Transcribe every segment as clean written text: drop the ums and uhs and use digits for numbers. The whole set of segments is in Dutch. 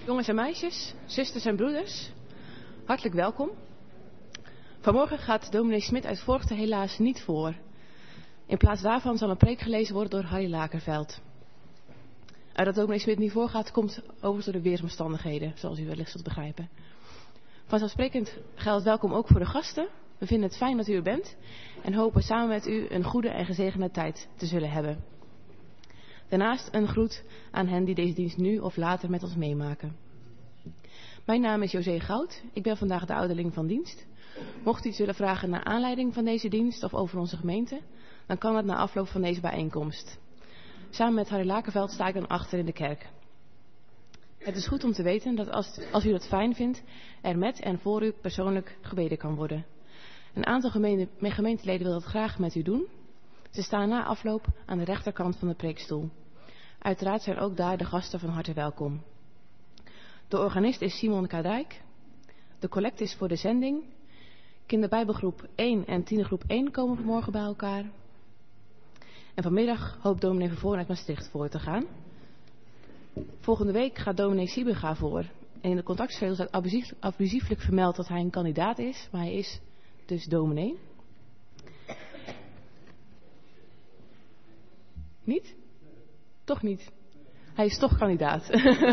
Jongens en meisjes, zusters en broeders, hartelijk welkom. Vanmorgen gaat dominee Smit uit Vorchten helaas niet voor. In plaats daarvan zal een preek gelezen worden door Harry Lakerveld. Dat dominee Smit niet voorgaat, komt overigens door de weersomstandigheden, zoals u wellicht zult begrijpen. Vanzelfsprekend geldt welkom ook voor de gasten. We vinden het fijn dat u er bent en hopen samen met u een goede en gezegende tijd te zullen hebben. Daarnaast een groet aan hen die deze dienst nu of later met ons meemaken. Mijn naam is José Goud. Ik ben vandaag de ouderling van dienst. Mocht u iets willen vragen naar aanleiding van deze dienst of over onze gemeente, dan kan dat na afloop van deze bijeenkomst. Samen met Harry Lakerveld sta ik dan achter in de kerk. Het is goed om te weten dat als u dat fijn vindt, er met en voor u persoonlijk gebeden kan worden. Een aantal gemeenteleden wil dat graag met u doen. Ze staan na afloop aan de rechterkant van de preekstoel. Uiteraard zijn ook daar de gasten van harte welkom. De organist is Simon Kadijk. De collect is voor de zending. Kinderbijbelgroep 1 en tienergroep 1 komen vanmorgen bij elkaar. En vanmiddag hoopt dominee Vervoorn uit Maastricht voor te gaan. Volgende week gaat dominee Siebega voor. En in de contactschedel staat abusieflijk vermeld dat hij een kandidaat is, maar hij is dus dominee. Niet? Toch niet. Hij is toch kandidaat.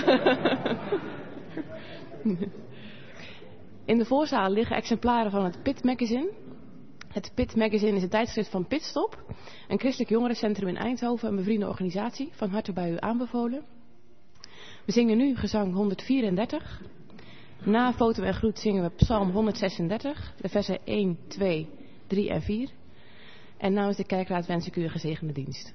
In de voorzaal liggen exemplaren van het Pit Magazine. Het Pit Magazine is een tijdschrift van Pitstop, een christelijk jongerencentrum in Eindhoven, een bevriende organisatie, van harte bij u aanbevolen. We zingen nu gezang 134. Na foto en groet zingen we psalm 136, de versen 1, 2, 3 en 4. En namens de kerkraad wens ik u een gezegende dienst.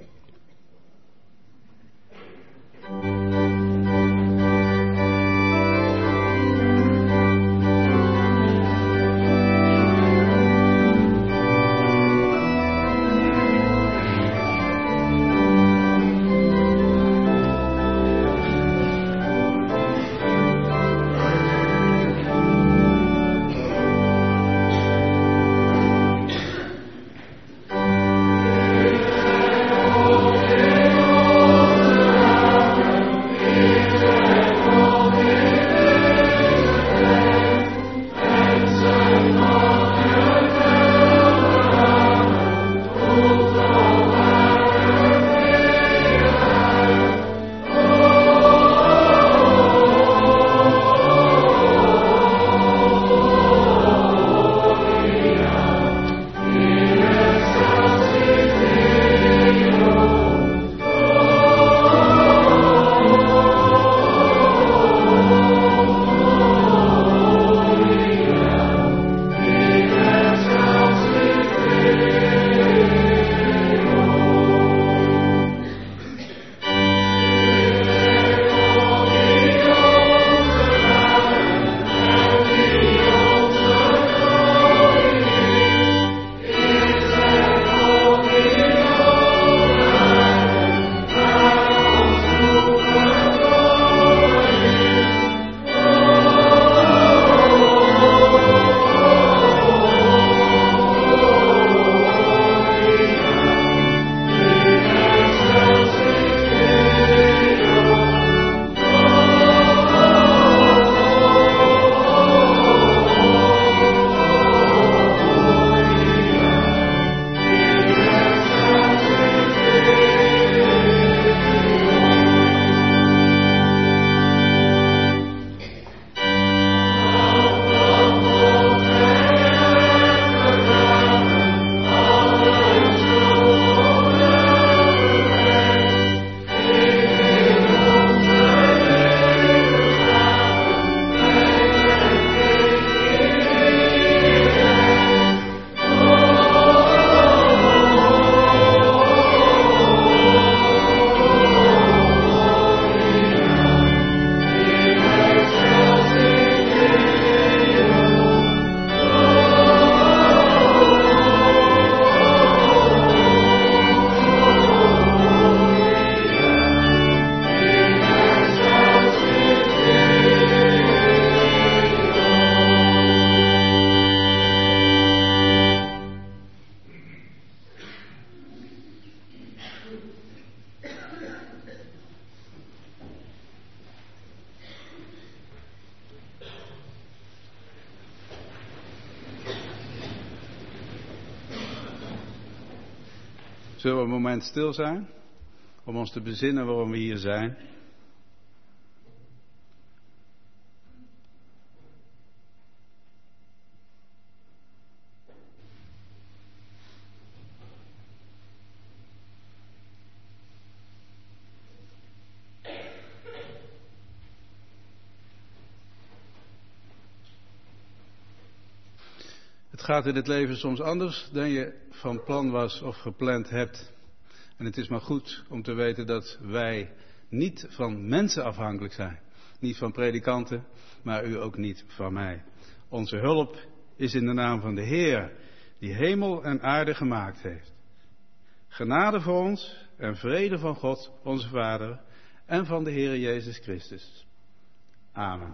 Zullen we een moment stil zijn om ons te bezinnen waarom we hier zijn? Het gaat in het leven soms anders dan je van plan was of gepland hebt. En het is maar goed om te weten dat wij niet van mensen afhankelijk zijn. Niet van predikanten, maar u ook niet van mij. Onze hulp is in de naam van de Heer, die hemel en aarde gemaakt heeft. Genade voor ons en vrede van God, onze Vader, en van de Heer Jezus Christus. Amen.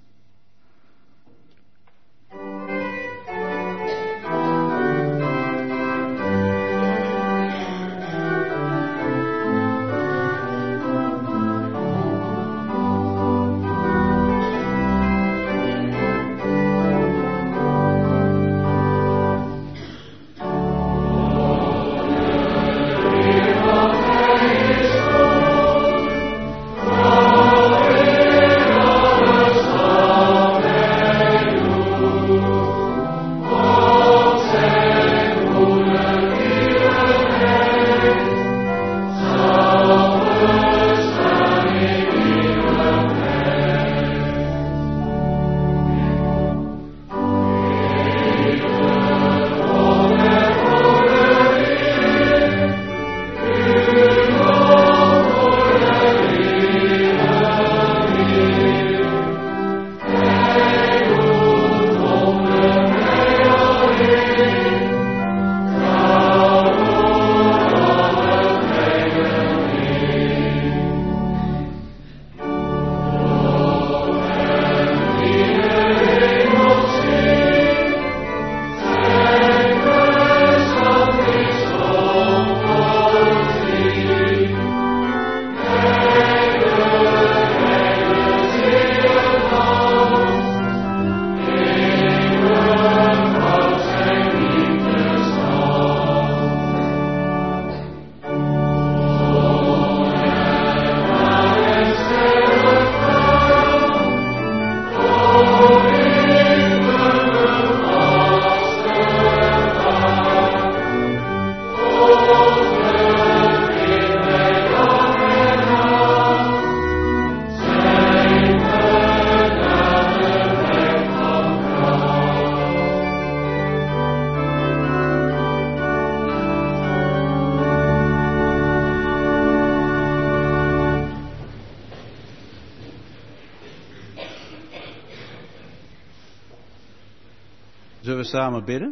Zullen we samen bidden?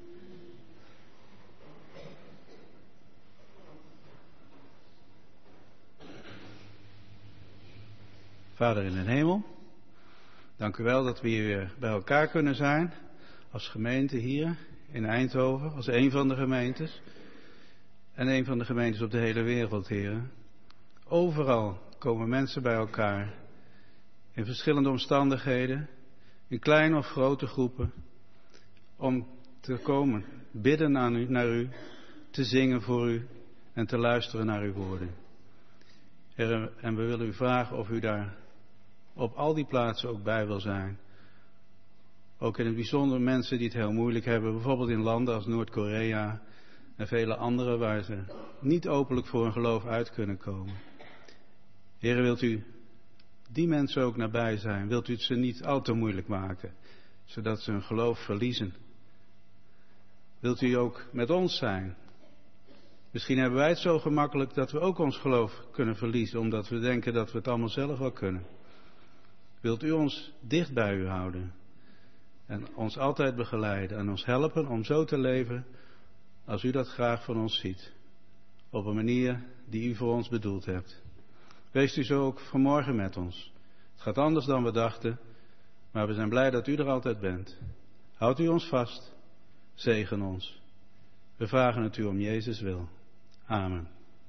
Vader in de hemel, dank u wel dat we hier bij elkaar kunnen zijn als gemeente hier in Eindhoven, als een van de gemeentes en een van de gemeentes op de hele wereld, Heer. Overal komen mensen bij elkaar in verschillende omstandigheden, in kleine of grote groepen, om te komen, bidden naar u, te zingen voor u en te luisteren naar uw woorden. Heer, en we willen u vragen of u daar op al die plaatsen ook bij wil zijn. Ook in het bijzonder mensen die het heel moeilijk hebben, bijvoorbeeld in landen als Noord-Korea en vele andere waar ze niet openlijk voor hun geloof uit kunnen komen. Heer, wilt u die mensen ook nabij zijn? Wilt u het ze niet al te moeilijk maken, zodat ze hun geloof verliezen? Wilt u ook met ons zijn? Misschien hebben wij het zo gemakkelijk dat we ook ons geloof kunnen verliezen, omdat we denken dat we het allemaal zelf wel kunnen. Wilt u ons dicht bij u houden en ons altijd begeleiden en ons helpen om zo te leven als u dat graag van ons ziet, op een manier die u voor ons bedoeld hebt. Wees u zo ook vanmorgen met ons. Het gaat anders dan we dachten, maar we zijn blij dat u er altijd bent. Houdt u ons vast, zegen ons. We vragen het u om Jezus wil. Amen.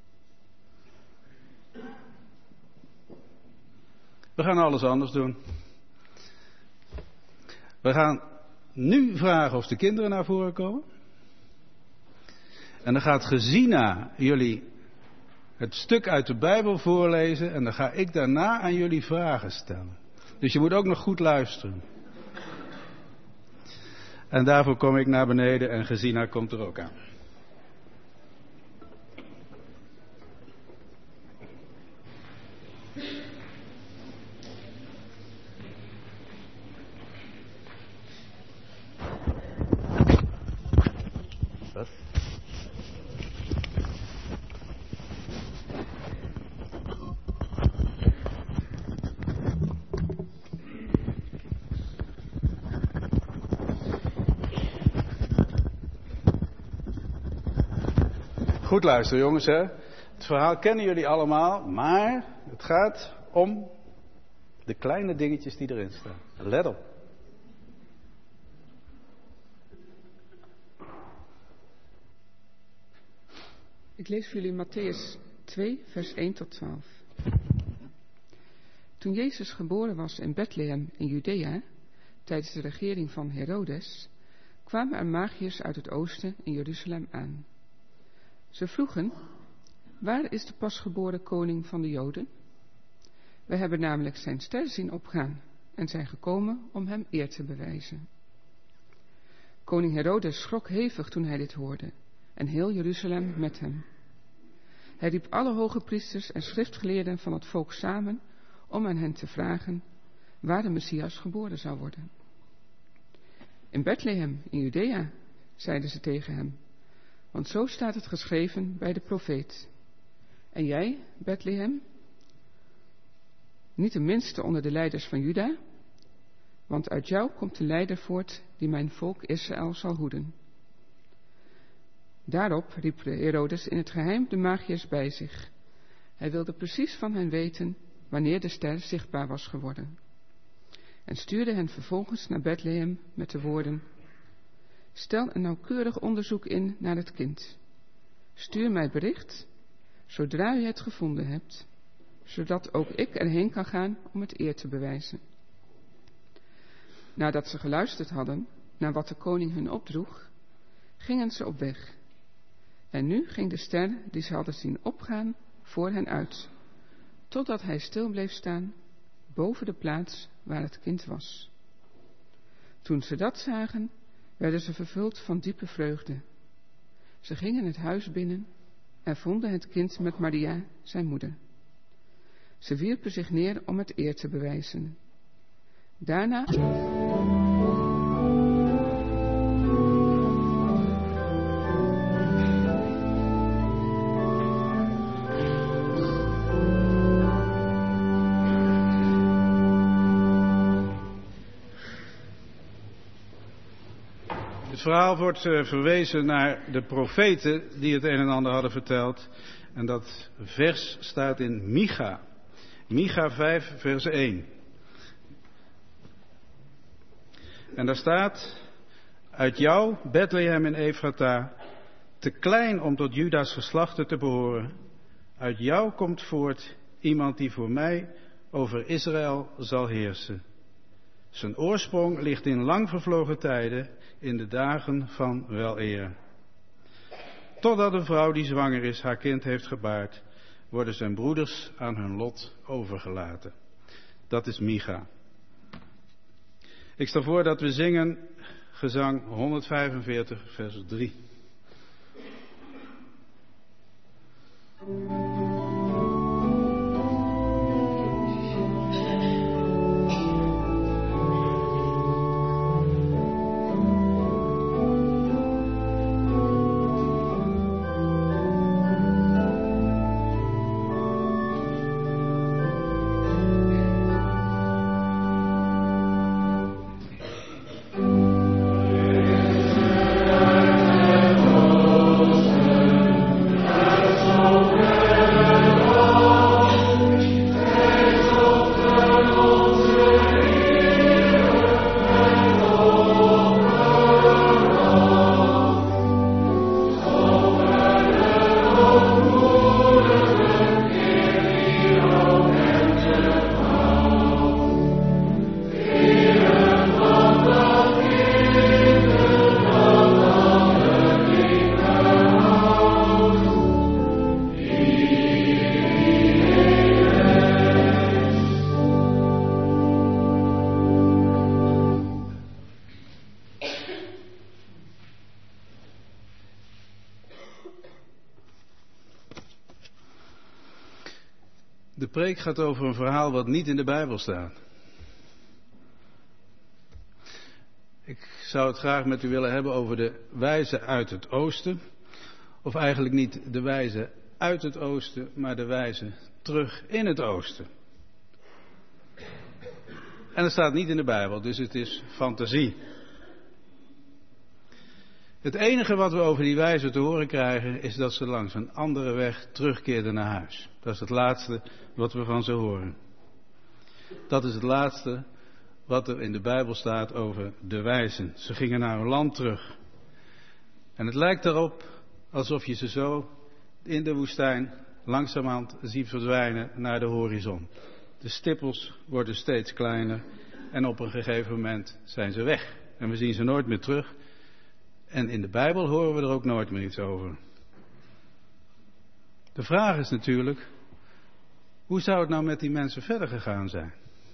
We gaan alles anders doen. We gaan nu vragen of de kinderen naar voren komen. En dan gaat Gesina jullie het stuk uit de Bijbel voorlezen en dan ga ik daarna aan jullie vragen stellen. Dus je moet ook nog goed luisteren. En daarvoor kom ik naar beneden en Gesina komt er ook aan. Goed luisteren jongens, hè. Het verhaal kennen jullie allemaal, maar het gaat om de kleine dingetjes die erin staan. Let op. Ik lees voor jullie Mattheüs 2, vers 1 tot 12. Toen Jezus geboren was in Bethlehem in Judea, tijdens de regering van Herodes, kwamen er magiërs uit het oosten in Jeruzalem aan. Ze vroegen, waar is de pasgeboren koning van de Joden? Wij hebben namelijk zijn ster zien opgaan en zijn gekomen om hem eer te bewijzen. Koning Herodes schrok hevig toen hij dit hoorde en heel Jeruzalem met hem. Hij riep alle hoge priesters en schriftgeleerden van het volk samen om aan hen te vragen waar de Messias geboren zou worden. In Bethlehem in Judea, zeiden ze tegen hem. Want zo staat het geschreven bij de profeet. En jij, Bethlehem, niet de minste onder de leiders van Juda, want uit jou komt de leider voort die mijn volk Israël zal hoeden. Daarop riep Herodes in het geheim de magiërs bij zich. Hij wilde precies van hen weten wanneer de ster zichtbaar was geworden. En stuurde hen vervolgens naar Bethlehem met de woorden: stel een nauwkeurig onderzoek in naar het kind. Stuur mij bericht, zodra u het gevonden hebt, zodat ook ik erheen kan gaan om het eer te bewijzen. Nadat ze geluisterd hadden naar wat de koning hun opdroeg, gingen ze op weg. En nu ging de ster die ze hadden zien opgaan voor hen uit, totdat hij stil bleef staan boven de plaats waar het kind was. Toen ze dat zagen, werden ze vervuld van diepe vreugde. Ze gingen het huis binnen en vonden het kind met Maria, zijn moeder. Ze wierpen zich neer om het eer te bewijzen. Daarna Het verhaal wordt verwezen naar de profeten die het een en ander hadden verteld. En dat vers staat in Micha. Micha 5 vers 1. En daar staat: uit jou, Bethlehem en Efrata, te klein om tot Juda's geslachten te behoren. Uit jou komt voort iemand die voor mij over Israël zal heersen. Zijn oorsprong ligt in lang vervlogen tijden, in de dagen van weleer. Totdat een vrouw die zwanger is haar kind heeft gebaard, worden zijn broeders aan hun lot overgelaten. Dat is Micha. Ik stel voor dat we zingen gezang 145 vers 3. De preek gaat over een verhaal wat niet in de Bijbel staat. Ik zou het graag met u willen hebben over de wijze uit het oosten. Of eigenlijk niet de wijze uit het oosten, maar de wijze terug in het oosten. En dat staat niet in de Bijbel, dus het is fantasie. Het enige wat we over die wijze te horen krijgen is dat ze langs een andere weg terugkeerden naar huis. Dat is het laatste wat we van ze horen. Dat is het laatste wat er in de Bijbel staat over de wijzen. Ze gingen naar hun land terug. En het lijkt erop alsof je ze zo in de woestijn langzamerhand ziet verdwijnen naar de horizon. De stippels worden steeds kleiner en op een gegeven moment zijn ze weg. En we zien ze nooit meer terug. En in de Bijbel horen we er ook nooit meer iets over. De vraag is natuurlijk, hoe zou het nou met die mensen verder gegaan zijn?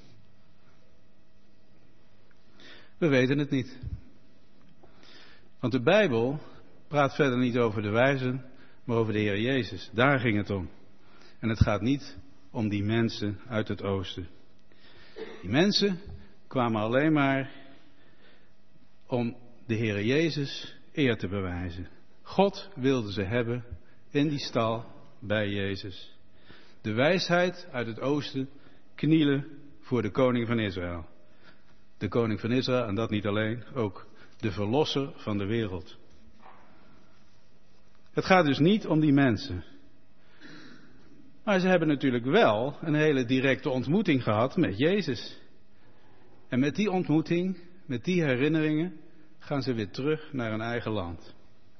We weten het niet. Want de Bijbel praat verder niet over de wijzen, maar over de Heer Jezus. Daar ging het om. En het gaat niet om die mensen uit het oosten. Die mensen kwamen alleen maar om de Heer Jezus eer te bewijzen. God wilde ze hebben in die stal bij Jezus. De wijsheid uit het oosten knielen voor de koning van Israël. De koning van Israël, en dat niet alleen, ook de verlosser van de wereld. Het gaat dus niet om die mensen. Maar ze hebben natuurlijk wel een hele directe ontmoeting gehad met Jezus. En met die ontmoeting, met die herinneringen, gaan ze weer terug naar hun eigen land.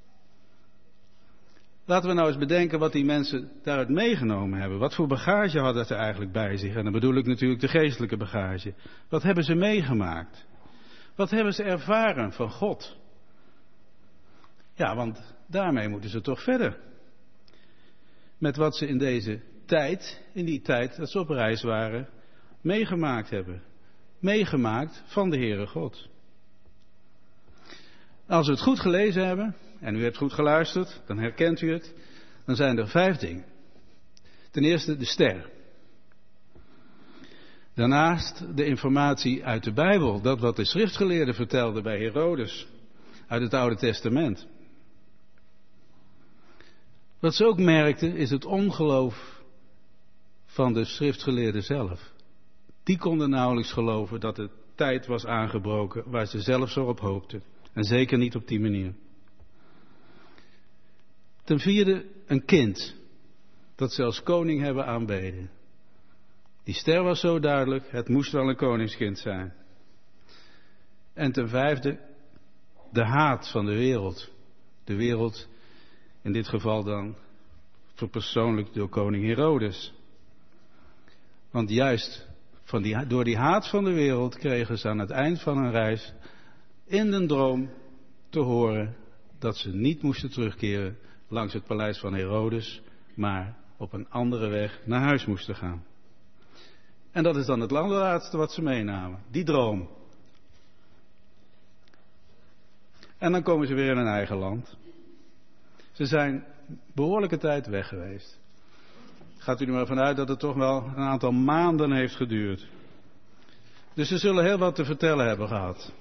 Laten we nou eens bedenken wat die mensen daaruit meegenomen hebben. Wat voor bagage hadden ze eigenlijk bij zich? En dan bedoel ik natuurlijk de geestelijke bagage. Wat hebben ze meegemaakt? Wat hebben ze ervaren van God? Ja, want daarmee moeten ze toch verder. Met wat ze in die tijd dat ze op reis waren, meegemaakt hebben. Meegemaakt van de Heere God. Als we het goed gelezen hebben, en u hebt goed geluisterd, dan herkent u het, dan zijn er 5 dingen. Ten eerste de ster. Daarnaast de informatie uit de Bijbel, dat wat de schriftgeleerden vertelden bij Herodes, uit het Oude Testament. Wat ze ook merkten is het ongeloof van de schriftgeleerden zelf. Die konden nauwelijks geloven dat de tijd was aangebroken waar ze zelf zo op hoopten. En zeker niet op die manier. Ten vierde een kind dat ze als koning hebben aanbeden. Die ster was zo duidelijk, het moest wel een koningskind zijn. En ten vijfde de haat van de wereld. De wereld, in dit geval dan verpersoonlijkt door koning Herodes. Want juist door die haat van de wereld kregen ze aan het eind van hun reis in een droom te horen dat ze niet moesten terugkeren langs het paleis van Herodes, maar op een andere weg naar huis moesten gaan. En dat is dan het allerlaatste wat ze meenamen, die droom. En dan komen ze weer in hun eigen land. Ze zijn behoorlijke tijd weg geweest. Gaat u er maar vanuit dat het toch wel een aantal maanden heeft geduurd. Dus ze zullen heel wat te vertellen hebben gehad.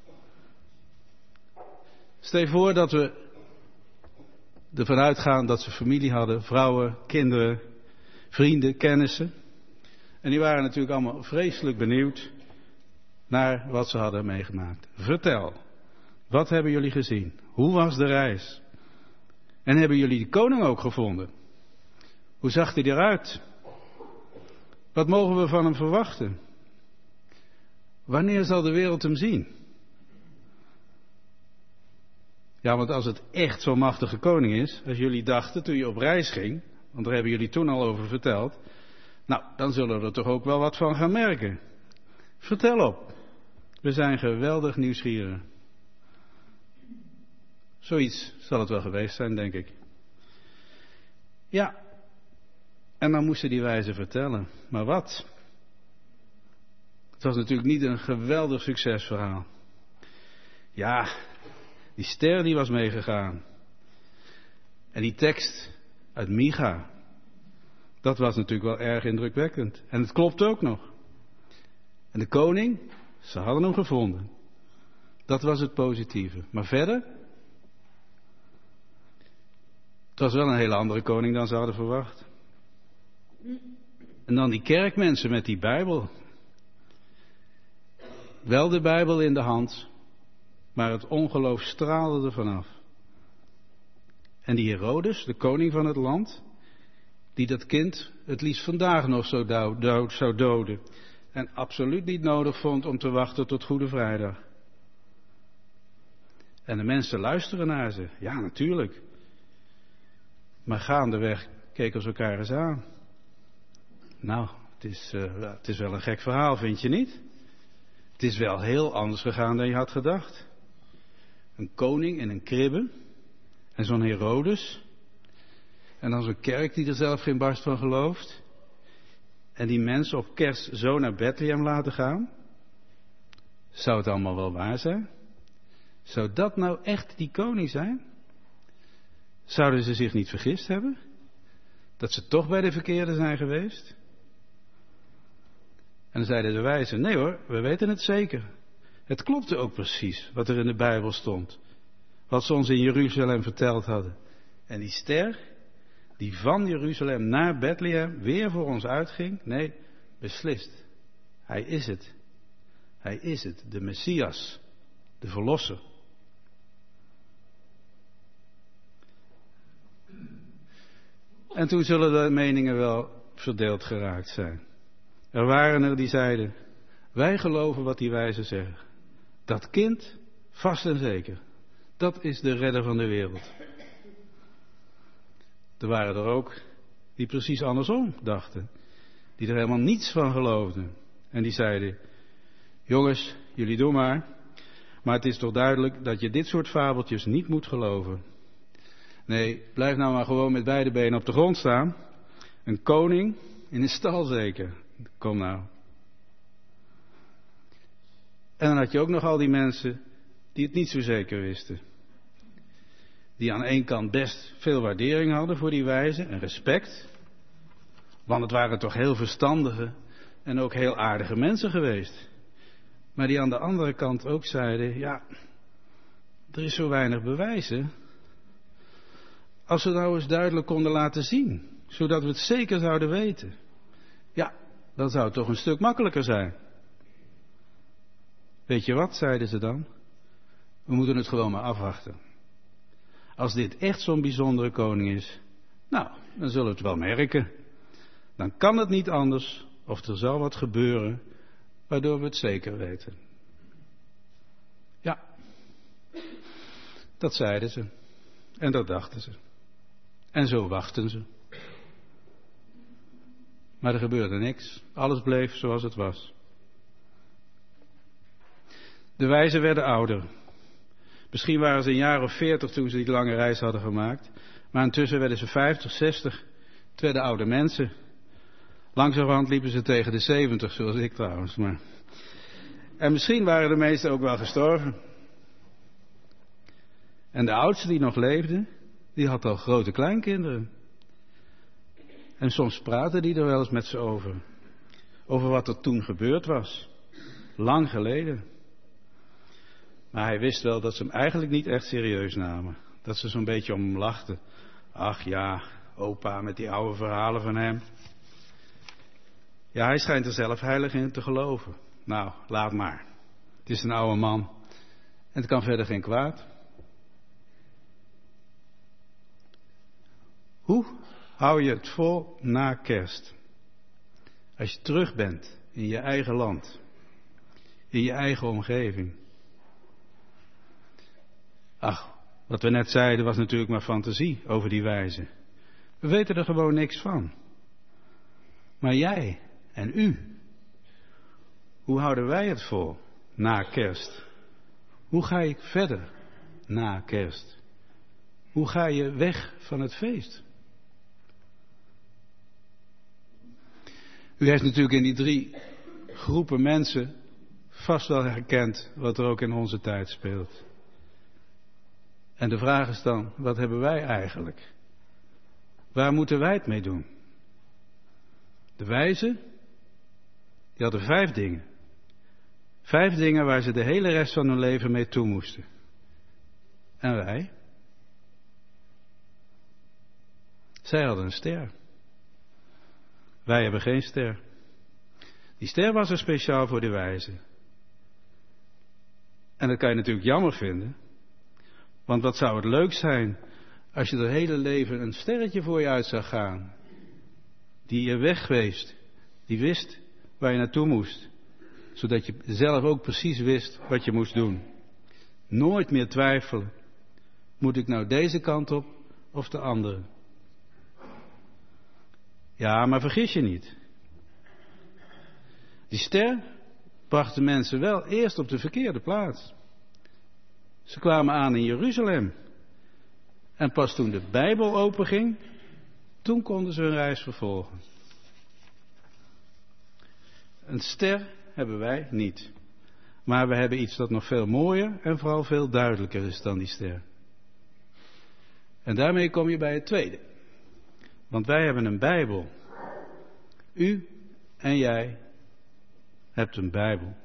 Stel je voor dat we ervan uitgaan dat ze familie hadden, vrouwen, kinderen, vrienden, kennissen. En die waren natuurlijk allemaal vreselijk benieuwd naar wat ze hadden meegemaakt. Vertel, wat hebben jullie gezien? Hoe was de reis? En hebben jullie de koning ook gevonden? Hoe zag hij eruit? Wat mogen we van hem verwachten? Wanneer zal de wereld hem zien? Ja, want als het echt zo'n machtige koning is, als jullie dachten toen je op reis ging, want daar hebben jullie toen al over verteld, nou, dan zullen we er toch ook wel wat van gaan merken. Vertel op. We zijn geweldig nieuwsgierig. Zoiets zal het wel geweest zijn, denk ik. Ja, en dan moesten die wijzen vertellen. Maar wat? Het was natuurlijk niet een geweldig succesverhaal. Ja, die ster die was meegegaan. En die tekst uit Micha. Dat was natuurlijk wel erg indrukwekkend. En het klopt ook nog. En de koning, ze hadden hem gevonden. Dat was het positieve. Maar verder? Het was wel een hele andere koning dan ze hadden verwacht. En dan die kerkmensen met die Bijbel. Wel de Bijbel in de hand, maar het ongeloof straalde er vanaf. En die Herodes, de koning van het land, die dat kind het liefst vandaag nog zo zou doden. En absoluut niet nodig vond om te wachten tot Goede Vrijdag. En de mensen luisteren naar ze. Ja, natuurlijk. Maar gaandeweg keken ze elkaar eens aan. Nou, het is wel een gek verhaal, vind je niet? Het is wel heel anders gegaan dan je had gedacht. Een koning in een kribbe. En zo'n Herodes. En dan zo'n kerk die er zelf geen barst van gelooft. En die mensen op kerst zo naar Bethlehem laten gaan. Zou het allemaal wel waar zijn? Zou dat nou echt die koning zijn? Zouden ze zich niet vergist hebben? Dat ze toch bij de verkeerde zijn geweest? En dan zeiden de wijzen, nee hoor, we weten het zeker. Het klopte ook precies wat er in de Bijbel stond. Wat ze ons in Jeruzalem verteld hadden. En die ster, die van Jeruzalem naar Bethlehem weer voor ons uitging. Nee, beslist. Hij is het. Hij is het, de Messias, de Verlosser. En toen zullen de meningen wel verdeeld geraakt zijn. Er waren er die zeiden, wij geloven wat die wijzen zeggen. Dat kind, vast en zeker, dat is de redder van de wereld. Er waren er ook die precies andersom dachten. Die er helemaal niets van geloofden. En die zeiden, jongens, jullie doen maar het is toch duidelijk dat je dit soort fabeltjes niet moet geloven. Nee, blijf nou maar gewoon met beide benen op de grond staan. Een koning in een stal zeker. Kom nou. En dan had je ook nog al die mensen die het niet zo zeker wisten. Die aan één kant best veel waardering hadden voor die wijzen en respect. Want het waren toch heel verstandige en ook heel aardige mensen geweest. Maar die aan de andere kant ook zeiden, ja, er is zo weinig bewijzen. Als we nou eens duidelijk konden laten zien, zodat we het zeker zouden weten. Ja, dan zou het toch een stuk makkelijker zijn. Weet je wat, zeiden ze dan? We moeten het gewoon maar afwachten. Als dit echt zo'n bijzondere koning is, nou, dan zullen we het wel merken. Dan kan het niet anders, of er zal wat gebeuren, waardoor we het zeker weten. Ja, dat zeiden ze. En dat dachten ze. En zo wachten ze. Maar er gebeurde niks. Alles bleef zoals het was. De wijzen werden ouder. Misschien waren ze een jaar of 40 toen ze die lange reis hadden gemaakt. Maar intussen werden ze 50, 60. Het werden oude mensen. Langzamerhand liepen ze tegen de 70, zoals ik trouwens. Maar... En misschien waren de meesten ook wel gestorven. En de oudste die nog leefde, die had al grote kleinkinderen. En soms praatte die er wel eens met ze over. Over wat er toen gebeurd was. Lang geleden. Maar hij wist wel dat ze hem eigenlijk niet echt serieus namen. Dat ze zo'n beetje om hem lachten. Ach ja, opa met die oude verhalen van hem. Ja, hij schijnt er zelf heilig in te geloven. Nou, laat maar. Het is een oude man. En het kan verder geen kwaad. Hoe hou je het vol na kerst? Als je terug bent in je eigen land. In je eigen omgeving. Ach, wat we net zeiden was natuurlijk maar fantasie over die wijze. We weten er gewoon niks van. Maar jij en u, hoe houden wij het vol na kerst? Hoe ga ik verder na kerst? Hoe ga je weg van het feest? U heeft natuurlijk in die 3 groepen mensen vast wel herkend wat er ook in onze tijd speelt. En de vraag is dan, wat hebben wij eigenlijk? Waar moeten wij het mee doen? wijzen, die hadden 5 dingen. 5 dingen waar ze de hele rest van hun leven mee toe moesten. En wij? Zij hadden een ster. Wij hebben geen ster. Die ster was er speciaal voor de wijzen. En dat kan je natuurlijk jammer vinden. Want wat zou het leuk zijn als je het hele leven een sterretje voor je uit zag gaan. Die je wegweest. Die wist waar je naartoe moest. Zodat je zelf ook precies wist wat je moest doen. Nooit meer twijfelen. Moet ik nou deze kant op of de andere? Ja, maar vergis je niet. Die ster bracht de mensen wel eerst op de verkeerde plaats. Ze kwamen aan in Jeruzalem. En pas toen de Bijbel openging, toen konden ze hun reis vervolgen. Een ster hebben wij niet. Maar we hebben iets dat nog veel mooier en vooral veel duidelijker is dan die ster. En daarmee kom je bij het tweede. Want wij hebben een Bijbel. U en jij hebt een Bijbel.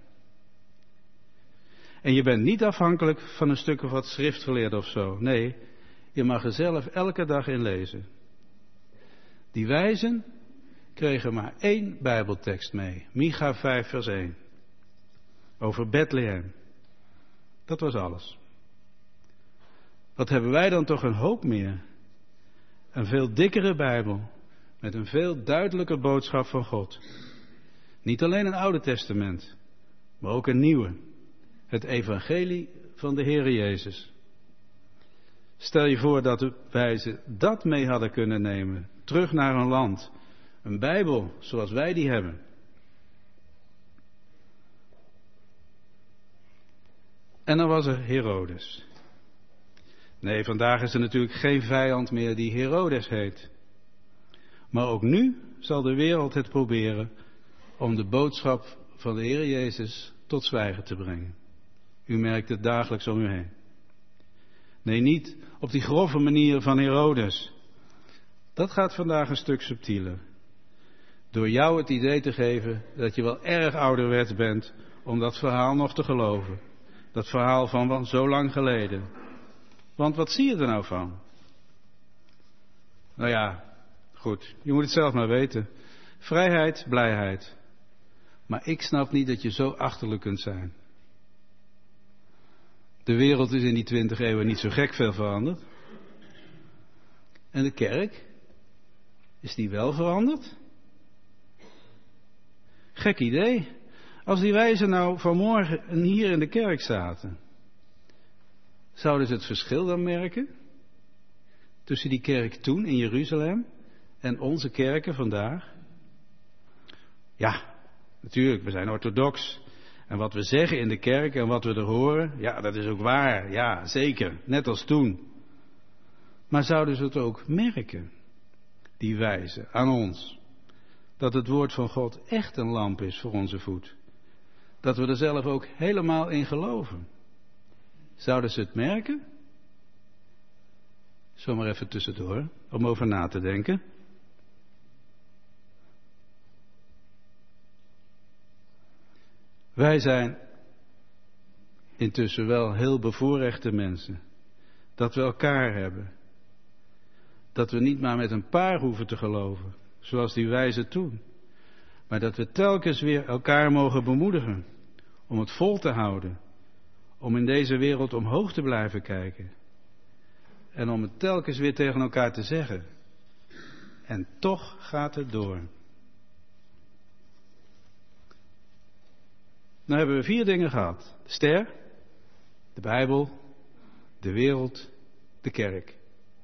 En je bent niet afhankelijk van een stuk of wat schriftgeleerd of zo. Nee, je mag er zelf elke dag in lezen. Die wijzen kregen maar 1 Bijbeltekst mee. Micha 5 vers 1. Over Bethlehem. Dat was alles. Wat hebben wij dan toch een hoop meer. Een veel dikkere Bijbel. Met een veel duidelijker boodschap van God. Niet alleen een Oude Testament. Maar ook een nieuwe. Het evangelie van de Heere Jezus. Stel je voor dat de wijzen dat mee hadden kunnen nemen. Terug naar hun land. Een Bijbel zoals wij die hebben. En dan was er Herodes. Nee, vandaag is er natuurlijk geen vijand meer die Herodes heet. Maar ook nu zal de wereld het proberen om de boodschap van de Heer Jezus tot zwijgen te brengen. U merkt het dagelijks om u heen. Nee, niet op die grove manier van Herodes. Dat gaat vandaag een stuk subtieler. Door jou het idee te geven dat je wel erg ouderwets bent om dat verhaal nog te geloven. Dat verhaal van zo lang geleden. Want wat zie je er nou van? Nou ja, goed, je moet het zelf maar weten. Vrijheid, blijheid. Maar ik snap niet dat je zo achterlijk kunt zijn. De wereld is in die 20 eeuwen niet zo gek veel veranderd. En de kerk? Is die wel veranderd? Gek idee. Als die wijzen nou vanmorgen hier in de kerk zaten, zouden ze het verschil dan merken? Tussen die kerk toen in Jeruzalem en onze kerken vandaag? Ja, natuurlijk, we zijn orthodox. En wat we zeggen in de kerk en wat we er horen, ja, dat is ook waar. Ja, zeker. Net als toen. Maar zouden ze het ook merken, die wijzen, aan ons? Dat het woord van God echt een lamp is voor onze voet. Dat we er zelf ook helemaal in geloven. Zouden ze het merken? Zomaar even tussendoor, om over na te denken. Wij zijn intussen wel heel bevoorrechte mensen. Dat we elkaar hebben. Dat we niet maar met een paar hoeven te geloven, zoals die wijzen toen. Maar dat we telkens weer elkaar mogen bemoedigen. Om het vol te houden. Om in deze wereld omhoog te blijven kijken. En om het telkens weer tegen elkaar te zeggen. En toch gaat het door. Nou hebben we 4 dingen gehad. De ster, de Bijbel, de wereld, de kerk.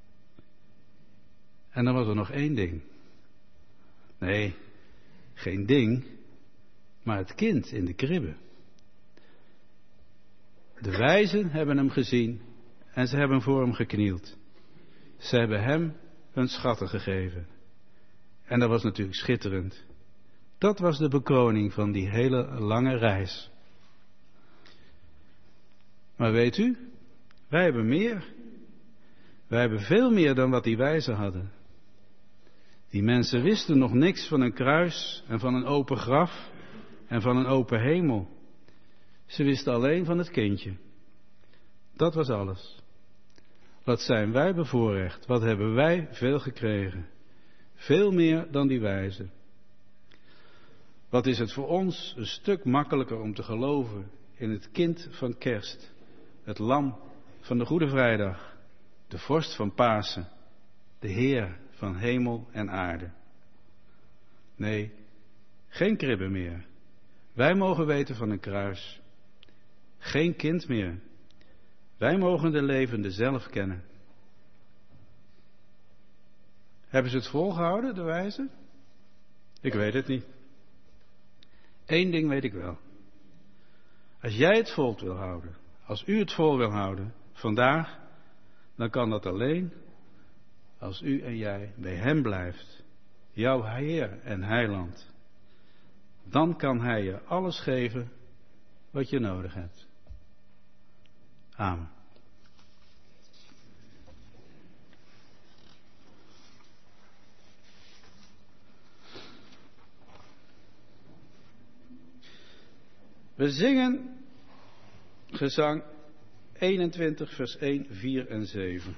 En dan was er nog 1 ding. Nee, geen ding, maar het kind in de kribbe. De wijzen hebben hem gezien en ze hebben voor hem geknield. Ze hebben hem hun schatten gegeven. En dat was natuurlijk schitterend. Dat was de bekroning van die hele lange reis. Maar weet u, wij hebben meer. Wij hebben veel meer dan wat die wijzen hadden. Die mensen wisten nog niks van een kruis en van een open graf en van een open hemel. Ze wisten alleen van het kindje. Dat was alles. Wat zijn wij bevoorrecht? Wat hebben wij veel gekregen? Veel meer dan die wijzen. Wat is het voor ons een stuk makkelijker om te geloven in het kind van kerst, het lam van de Goede Vrijdag, de vorst van Pasen, de Heer van hemel en aarde. Nee, geen kribben meer. Wij mogen weten van een kruis. Geen kind meer. Wij mogen de levende zelf kennen. Hebben ze het volgehouden, de wijzen? Ik weet het niet. Eén ding weet ik wel. Als jij het vol wil houden, als u het vol wil houden, vandaag, dan kan dat alleen als u en jij bij hem blijft, jouw Heer en Heiland. Dan kan hij je alles geven wat je nodig hebt. Amen. We zingen gezang 21, vers 1, 4 en 7.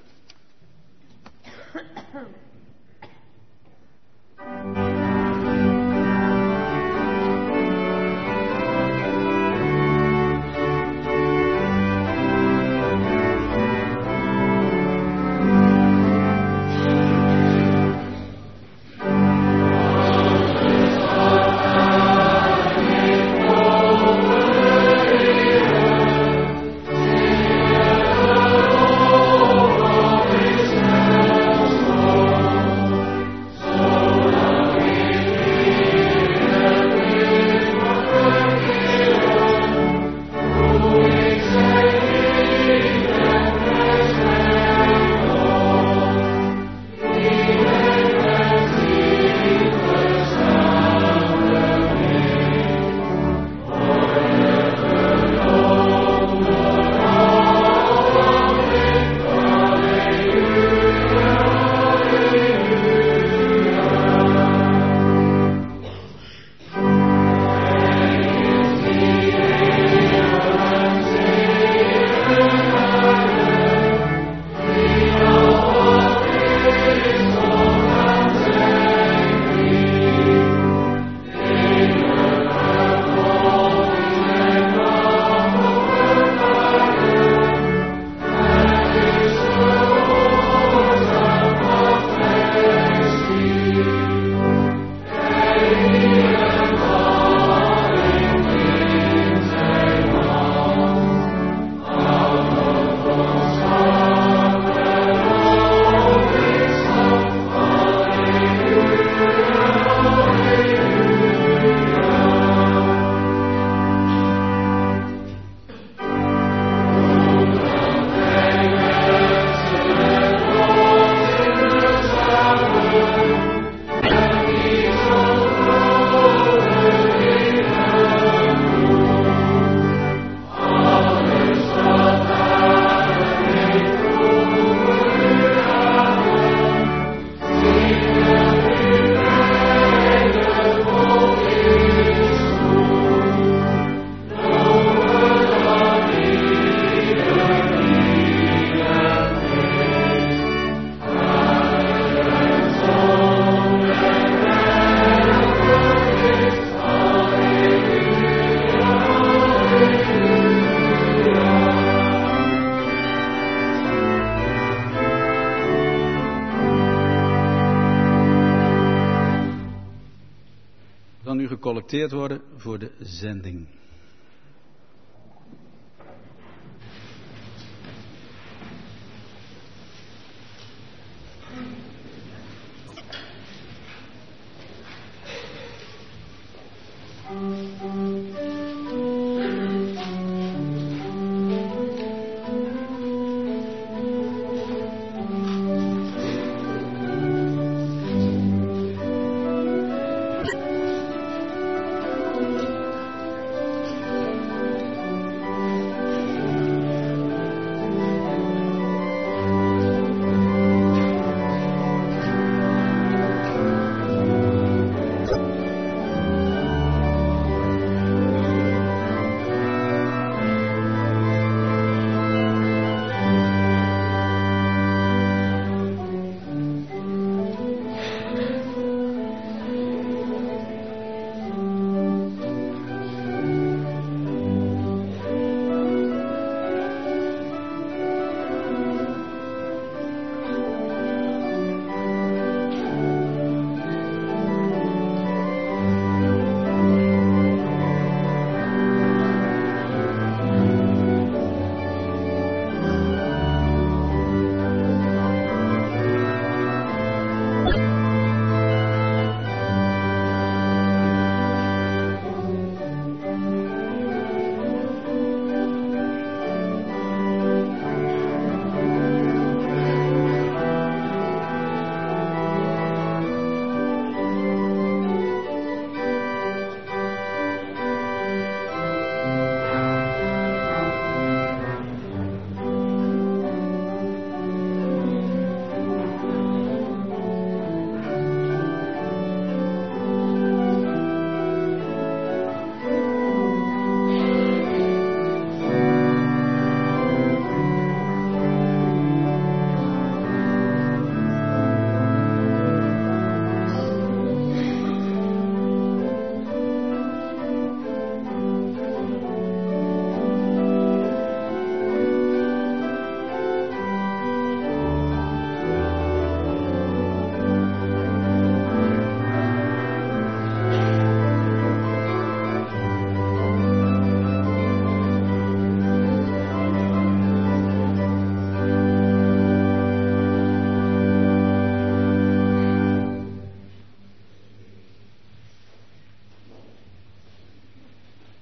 Gecollecteerd worden voor de zending.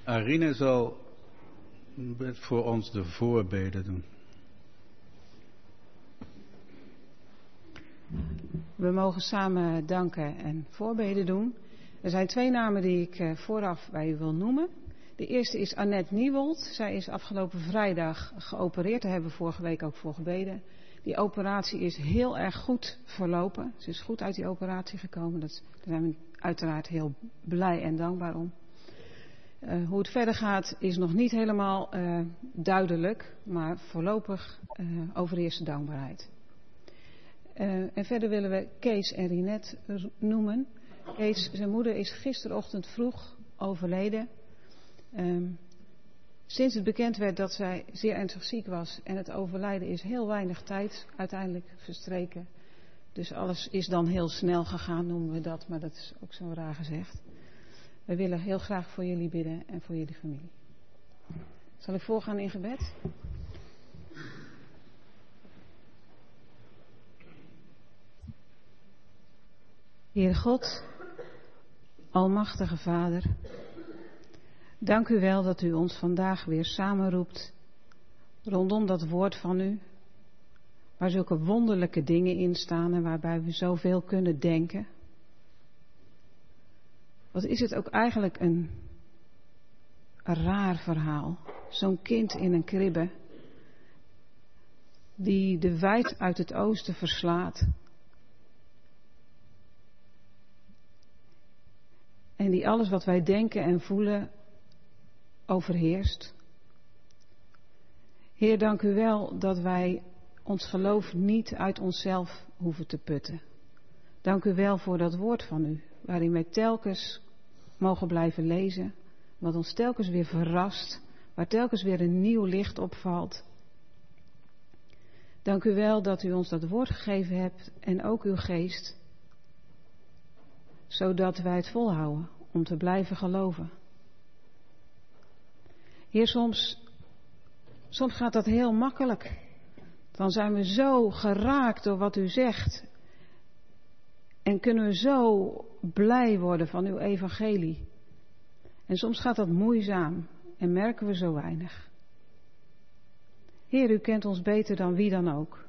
Arine zal voor ons de voorbeden doen. We mogen samen danken en voorbeden doen. Er zijn 2 namen die ik vooraf bij u wil noemen. De eerste is Annette Niewold. Zij is afgelopen vrijdag geopereerd. Daar hebben we vorige week ook voor gebeden. Die operatie is heel erg goed verlopen. Ze is goed uit die operatie gekomen. Daar zijn we uiteraard heel blij en dankbaar om. Hoe het verder gaat is nog niet helemaal duidelijk. Maar voorlopig overheerst de dankbaarheid. En verder willen we Kees en Rinette noemen. Kees, zijn moeder is gisterochtend vroeg overleden. Sinds het bekend werd dat zij zeer ernstig ziek was en het overlijden is heel weinig tijd uiteindelijk verstreken. Dus alles is dan heel snel gegaan, noemen we dat, maar dat is ook zo raar gezegd. We willen heel graag voor jullie bidden en voor jullie familie. Zal ik voorgaan in gebed? Heer God, almachtige Vader, dank u wel dat u ons vandaag weer samenroept rondom dat woord van u, waar zulke wonderlijke dingen in staan en waarbij we zoveel kunnen denken. Wat is het ook eigenlijk een raar verhaal, zo'n kind in een kribbe die de wijd uit het oosten verslaat. En die alles wat wij denken en voelen overheerst. Heer, dank u wel dat wij ons geloof niet uit onszelf hoeven te putten. Dank u wel voor dat woord van u, waarin wij telkens mogen blijven lezen, wat ons telkens weer verrast, waar telkens weer een nieuw licht opvalt. Dank u wel dat u ons dat woord gegeven hebt en ook uw geest, zodat wij het volhouden om te blijven geloven. Heer, soms gaat dat heel makkelijk. Dan zijn we zo geraakt door wat u zegt. En kunnen we zo blij worden van uw evangelie. En soms gaat dat moeizaam en merken we zo weinig. Heer, u kent ons beter dan wie dan ook.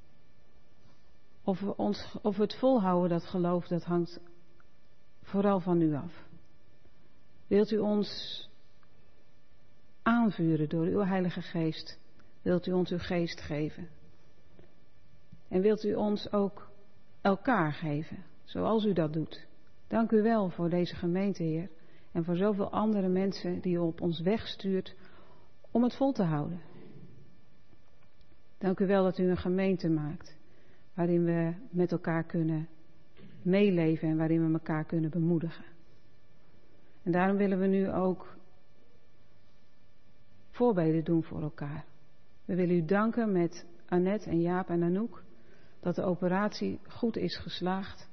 Of we het volhouden, dat geloof, dat hangt vooral van u af. Wilt u ons aanvuren door uw Heilige Geest? Wilt u ons uw geest geven? En wilt u ons ook elkaar geven, zoals u dat doet? Dank u wel voor deze gemeente, Heer. En voor zoveel andere mensen die u op ons weg stuurt om het vol te houden. Dank u wel dat u een gemeente maakt waarin we met elkaar kunnen meeleven en waarin we elkaar kunnen bemoedigen. En daarom willen we nu ook voorbeden doen voor elkaar. We willen u danken met Annette en Jaap en Anouk dat de operatie goed is geslaagd.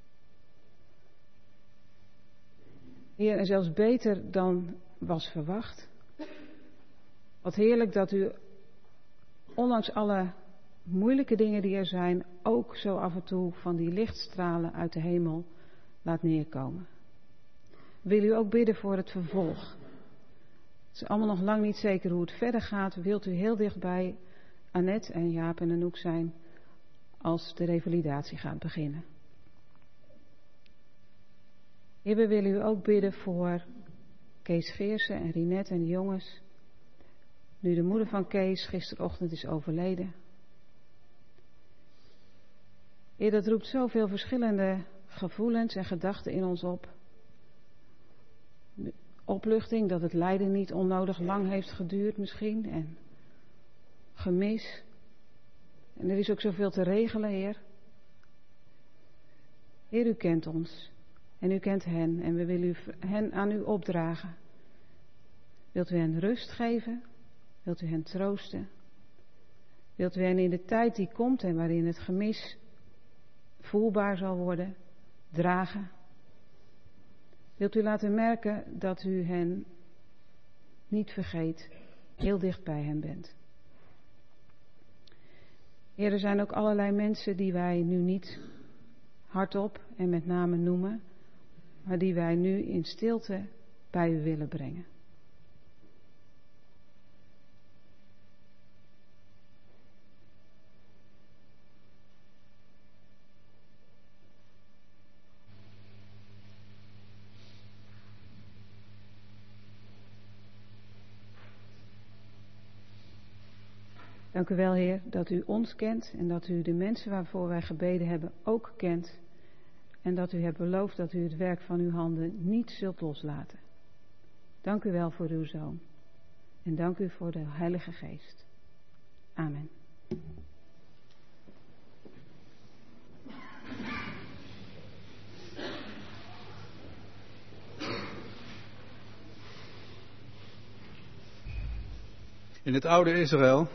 Heer, en zelfs beter dan was verwacht. Wat heerlijk dat u, ondanks alle moeilijke dingen die er zijn, ook zo af en toe van die lichtstralen uit de hemel laat neerkomen. Wil u ook bidden voor het vervolg? Het is allemaal nog lang niet zeker hoe het verder gaat. Wilt u heel dichtbij Annette en Jaap en Anouk zijn als de revalidatie gaat beginnen? Heer, we willen u ook bidden voor Kees Veersen en Rinette en de jongens. Nu de moeder van Kees gisterochtend is overleden. Heer, dat roept zoveel verschillende gevoelens en gedachten in ons op. De opluchting dat het lijden niet onnodig lang heeft geduurd misschien. En gemis. En er is ook zoveel te regelen, Heer. Heer, u kent ons. En u kent hen. En we willen hen aan u opdragen. Wilt u hen rust geven? Wilt u hen troosten? Wilt u hen in de tijd die komt en waarin het gemis voelbaar zal worden, dragen? Wilt u laten merken dat u hen niet vergeet, heel dicht bij hen bent? Heer, er zijn ook allerlei mensen die wij nu niet hardop en met name noemen, maar die wij nu in stilte bij u willen brengen. Dank u wel, Heer, dat u ons kent en dat u de mensen waarvoor wij gebeden hebben ook kent. En dat u hebt beloofd dat u het werk van uw handen niet zult loslaten. Dank u wel voor uw Zoon. En dank u voor de Heilige Geest. Amen. In het oude Israël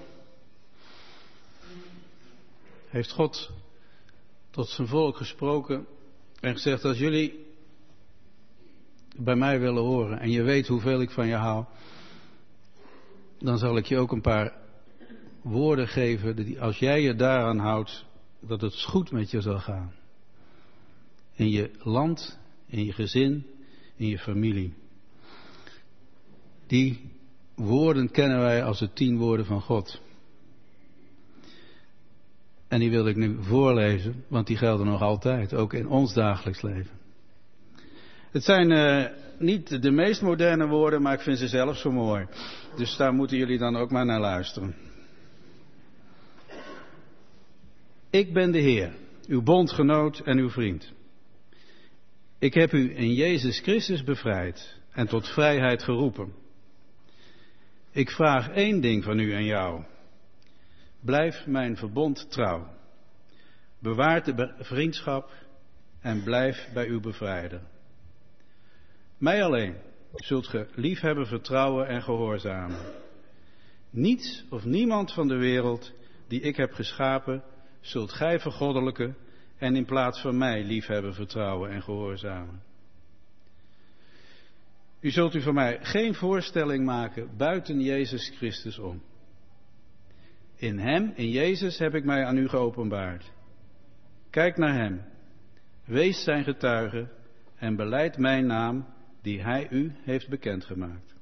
heeft God tot zijn volk gesproken en gezegd: als jullie bij mij willen horen en je weet hoeveel ik van je hou, dan zal ik je ook een paar woorden geven, die als jij je daaraan houdt, dat het goed met je zal gaan. In je land, in je gezin, in je familie. Die woorden kennen wij als de 10 woorden van God. En die wil ik nu voorlezen, want die gelden nog altijd, ook in ons dagelijks leven. Het zijn niet de meest moderne woorden, maar ik vind ze zelf zo mooi. Dus daar moeten jullie dan ook maar naar luisteren. Ik ben de Heer, uw bondgenoot en uw vriend. Ik heb u in Jezus Christus bevrijd en tot vrijheid geroepen. Ik vraag 1 ding van u en jou. Blijf mijn verbond trouw. Bewaar de vriendschap en blijf bij uw bevrijder. Mij alleen zult ge liefhebben, vertrouwen en gehoorzamen. Niets of niemand van de wereld die ik heb geschapen, zult gij vergoddelijken en in plaats van mij liefhebben, vertrouwen en gehoorzamen. U zult u van mij geen voorstelling maken buiten Jezus Christus om. In Hem, in Jezus, heb ik mij aan u geopenbaard. Kijk naar Hem, wees zijn getuige en belijd mijn naam die Hij u heeft bekendgemaakt.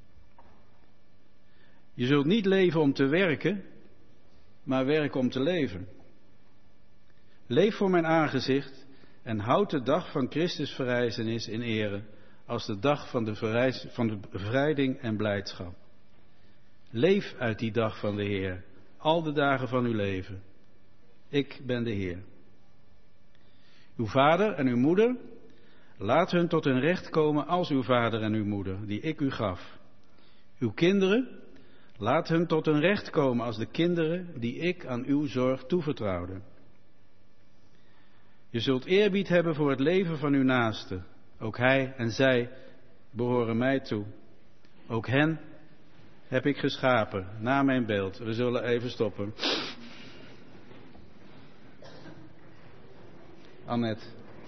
Je zult niet leven om te werken, maar werken om te leven. Leef voor mijn aangezicht en houd de dag van Christus verrijzenis in ere als de dag van de bevrijding en blijdschap. Leef uit die dag van de Heer, al de dagen van uw leven. Ik ben de Heer. Uw vader en uw moeder, laat hun tot hun recht komen als uw vader en uw moeder, die ik u gaf. Uw kinderen, laat hun tot hun recht komen als de kinderen die ik aan uw zorg toevertrouwde. Je zult eerbied hebben voor het leven van uw naaste. Ook hij en zij behoren mij toe. Ook hen heb ik geschapen, naar mijn beeld. We zullen even stoppen. Annette.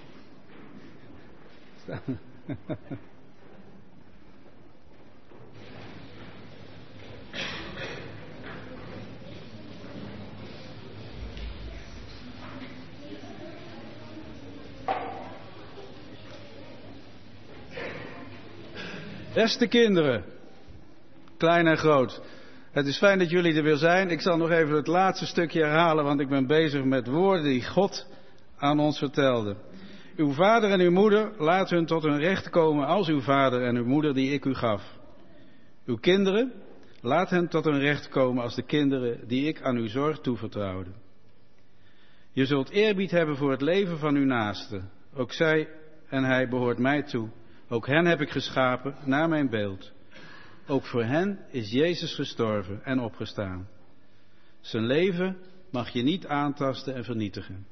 Beste kinderen, klein en groot, het is fijn dat jullie er weer zijn. Ik zal nog even het laatste stukje herhalen, want ik ben bezig met woorden die God aan ons vertelde. Uw vader en uw moeder, laat hun tot hun recht komen als uw vader en uw moeder die ik u gaf. Uw kinderen, laat hen tot hun recht komen als de kinderen die ik aan uw zorg toevertrouwde. Je zult eerbied hebben voor het leven van uw naaste. Ook zij en hij behoort mij toe. Ook hen heb ik geschapen naar mijn beeld. Ook voor hen is Jezus gestorven en opgestaan. Zijn leven mag je niet aantasten en vernietigen.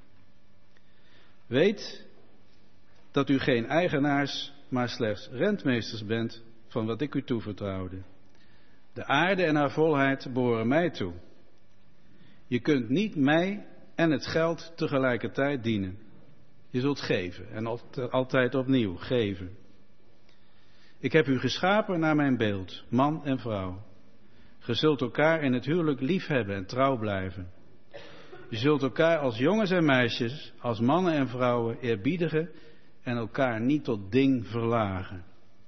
Weet dat u geen eigenaars, maar slechts rentmeesters bent van wat ik u toevertrouwde. De aarde en haar volheid behoren mij toe. Je kunt niet mij en het geld tegelijkertijd dienen. Je zult geven en altijd opnieuw geven. Ik heb u geschapen naar mijn beeld, man en vrouw. Ge zult elkaar in het huwelijk liefhebben en trouw blijven. Je zult elkaar als jongens en meisjes, als mannen en vrouwen eerbiedigen en elkaar niet tot ding verlagen.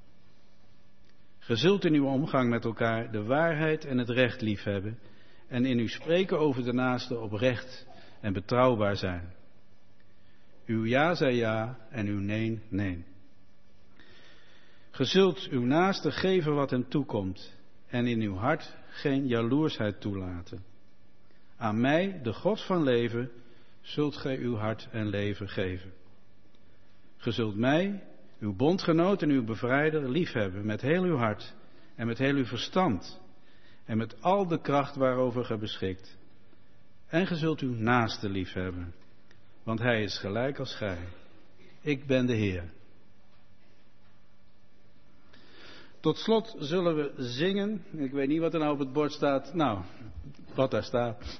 Ge zult in uw omgang met elkaar de waarheid en het recht liefhebben en in uw spreken over de naaste oprecht en betrouwbaar zijn. Uw ja zij ja en uw nee, nee. Ge zult uw naaste geven wat hem toekomt en in uw hart geen jaloersheid toelaten. Aan mij, de God van leven, zult gij uw hart en leven geven. Ge zult mij, uw bondgenoot en uw bevrijder, liefhebben met heel uw hart en met heel uw verstand en met al de kracht waarover ge beschikt. En ge zult uw naaste liefhebben, want hij is gelijk als gij. Ik ben de Heer. Tot slot zullen we zingen. Ik weet niet wat er nou op het bord staat. Nou, wat daar staat.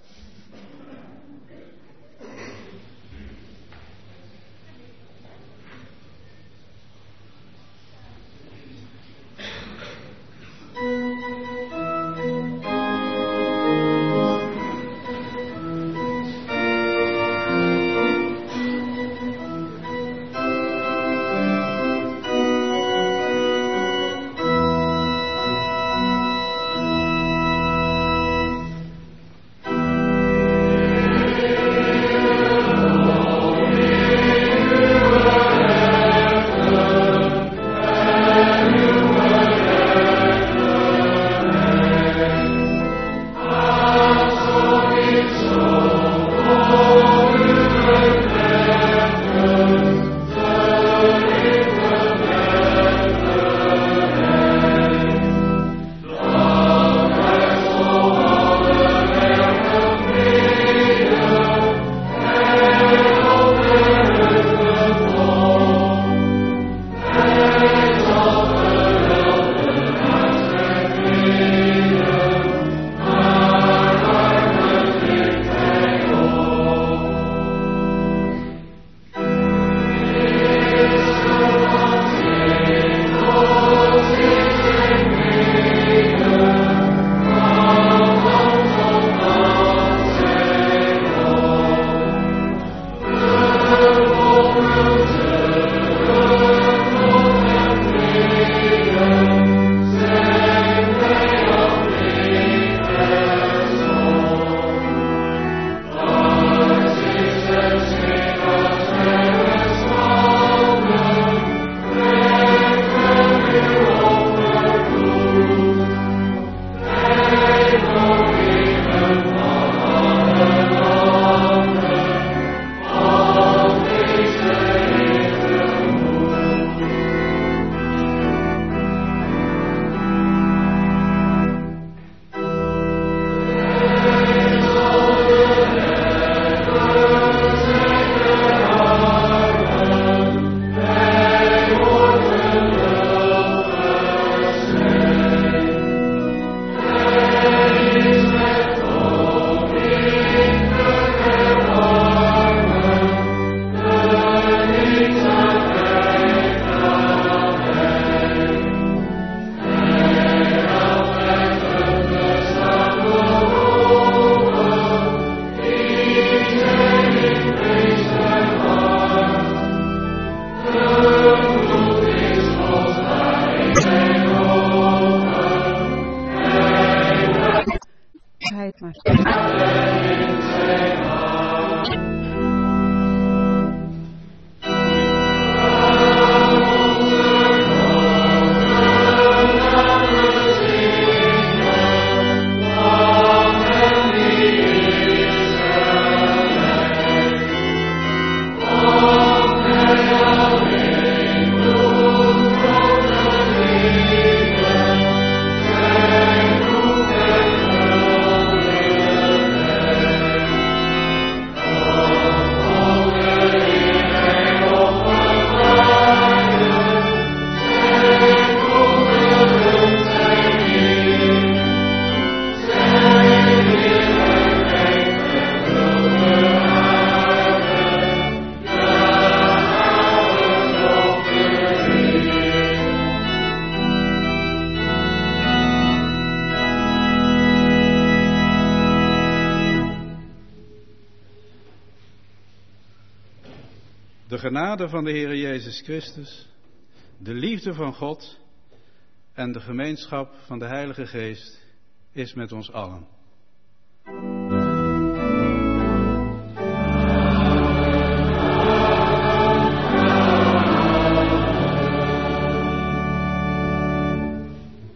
De genade van de Heere Jezus Christus, de liefde van God en de gemeenschap van de Heilige Geest is met ons allen.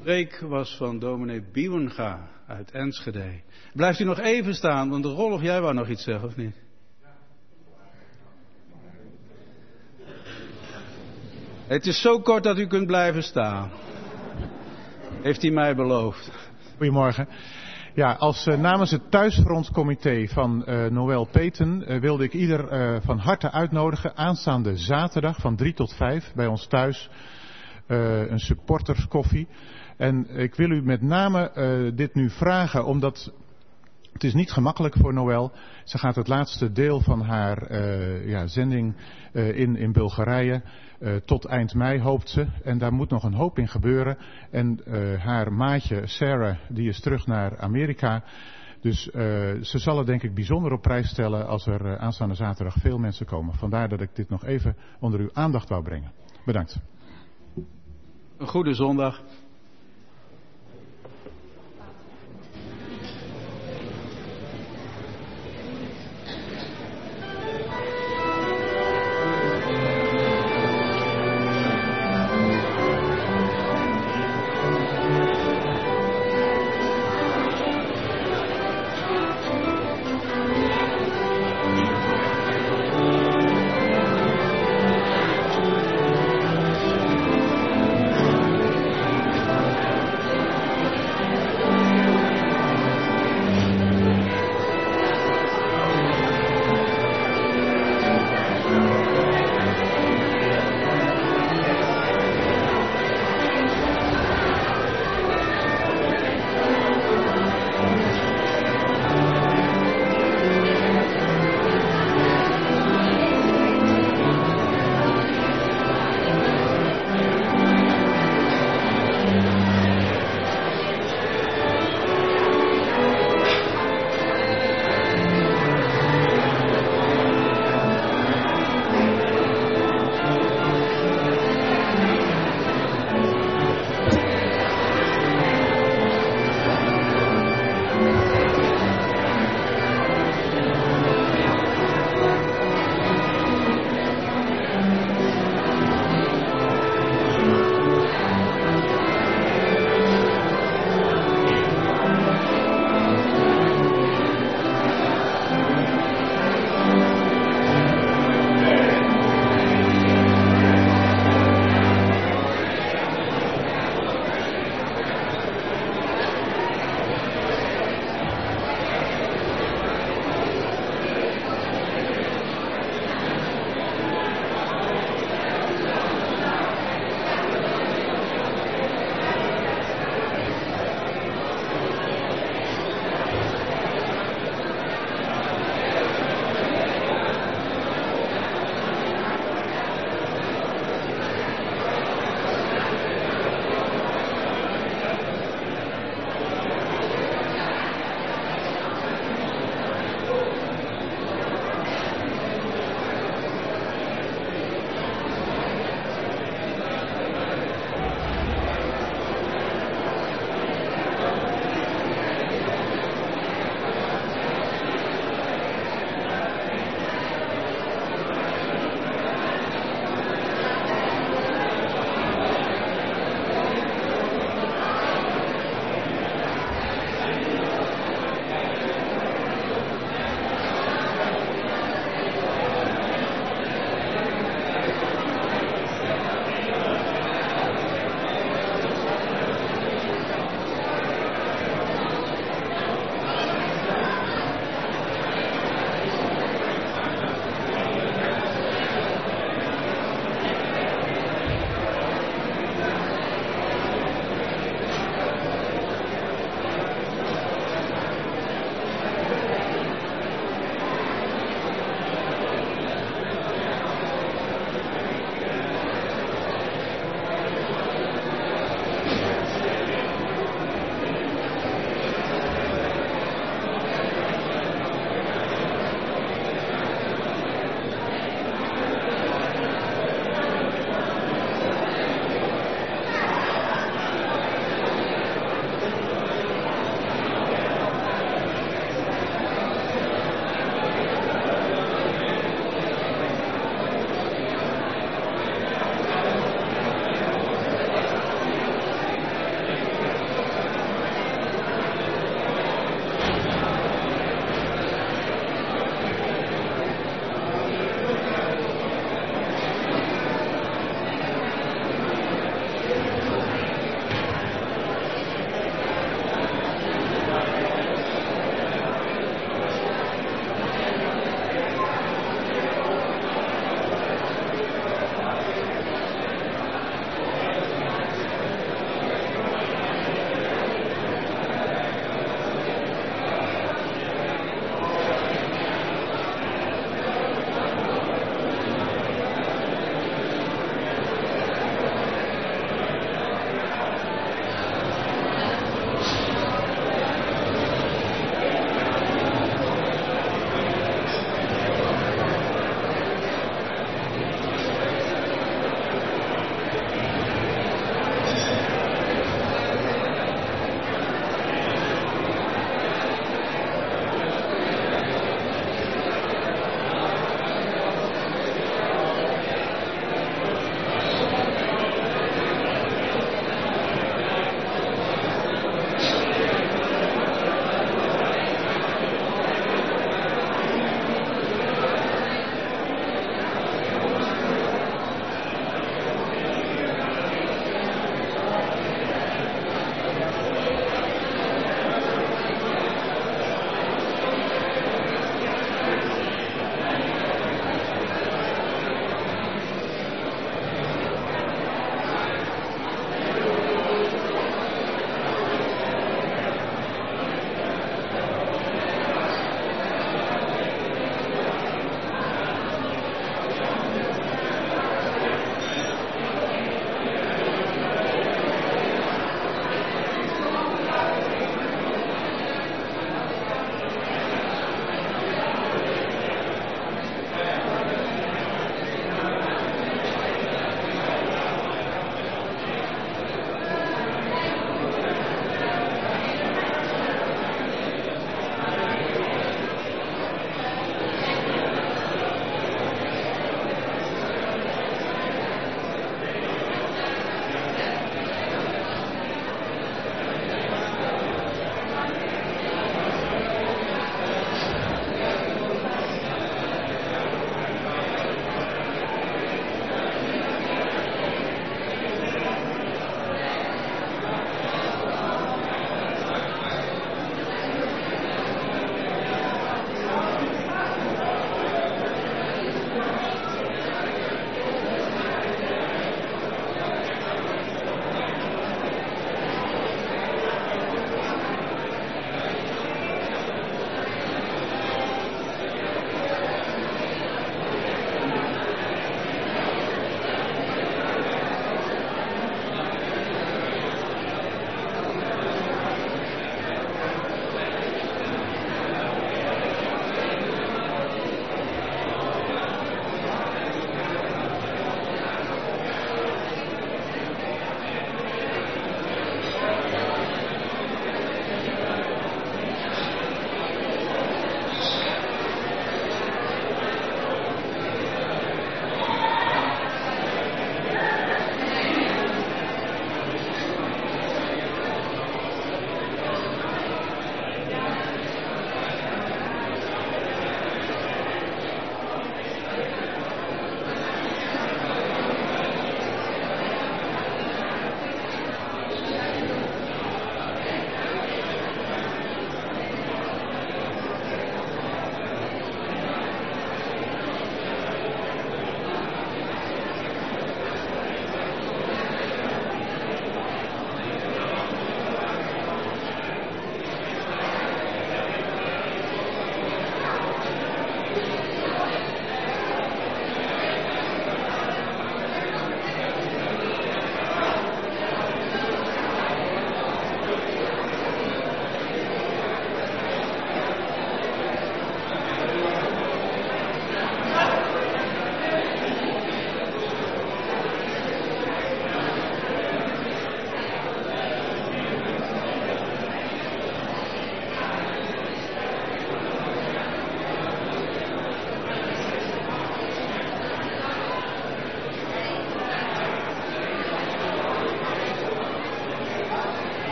preek was van dominee Biewenga uit Enschede. Blijft u nog even staan, want Rolf, jij wou nog iets zeggen, of niet? Het is zo kort dat u kunt blijven staan. Heeft hij mij beloofd. Goedemorgen. Ja, als namens het thuisfrontcomité van Noël Peten wilde ik ieder van harte uitnodigen aanstaande zaterdag van 3 tot 5 bij ons thuis. Een supporterskoffie. En ik wil u met name dit nu vragen, omdat het is niet gemakkelijk voor Noël. Ze gaat het laatste deel van haar zending in Bulgarije. Tot eind mei hoopt ze. En daar moet nog een hoop in gebeuren. En haar maatje Sarah, die is terug naar Amerika. Dus ze zal het denk ik bijzonder op prijs stellen als er aanstaande zaterdag veel mensen komen. Vandaar dat ik dit nog even onder uw aandacht wou brengen. Bedankt. Een goede zondag.